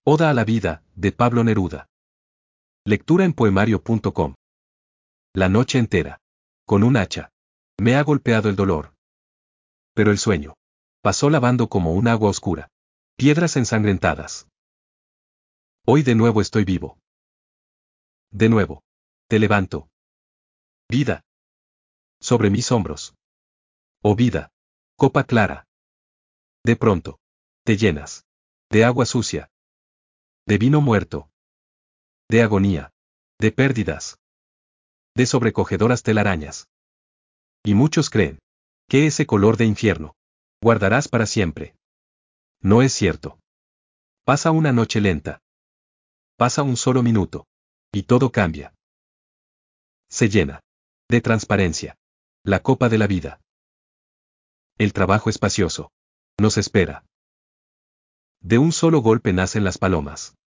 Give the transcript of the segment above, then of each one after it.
Oda a la vida, de Pablo Neruda. Lectura en poemario.com. La noche entera. Con un hacha. Me ha golpeado el dolor. Pero el sueño. Pasó lavando como un agua oscura. Piedras ensangrentadas. Hoy de nuevo estoy vivo. De nuevo. Te levanto. Vida. Sobre mis hombros. Oh vida. Copa clara. De pronto. Te llenas. De agua sucia. De vino muerto. De agonía. De pérdidas. De sobrecogedoras telarañas. Y muchos creen que ese color de infierno guardarás para siempre. No es cierto. Pasa una noche lenta. Pasa un solo minuto. Y todo cambia. Se llena de transparencia la copa de la vida. El trabajo espacioso nos espera. De un solo golpe nacen las palomas.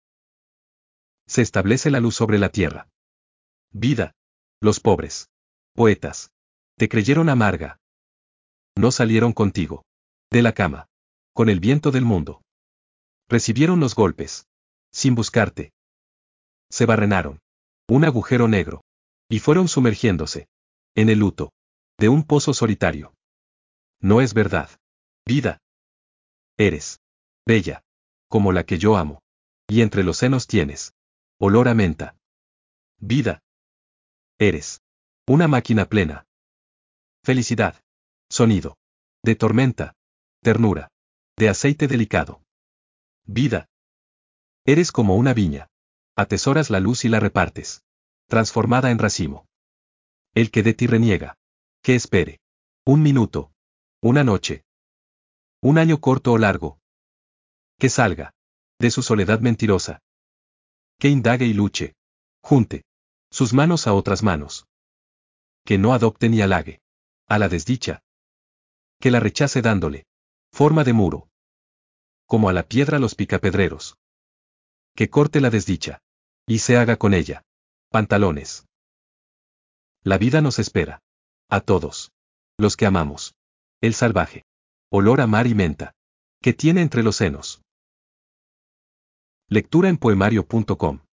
Se establece la luz sobre la tierra. Vida. Los pobres poetas te creyeron amarga. No salieron contigo de la cama con el viento del mundo. Recibieron los golpes sin buscarte. Se barrenaron un agujero negro y fueron sumergiéndose en el luto de un pozo solitario. No es verdad. Vida. Eres bella como la que yo amo. Y entre los senos tienes olor a menta. Vida. Eres una máquina plena. Felicidad. Sonido. De tormenta. Ternura. De aceite delicado. Vida. Eres como una viña. Atesoras la luz y la repartes. Transformada en racimo. El que de ti reniega. Que espere. Un minuto. Una noche. Un año corto o largo. Que salga. De su soledad mentirosa. Que indague y luche. Junte sus manos a otras manos. Que no adopte ni halague a la desdicha. Que la rechace dándole forma de muro. Como a la piedra los picapedreros. Que corte la desdicha. Y se haga con ella pantalones. La vida nos espera. A todos los que amamos. El salvaje olor a mar y menta que tiene entre los senos. Lectura en poemario.com.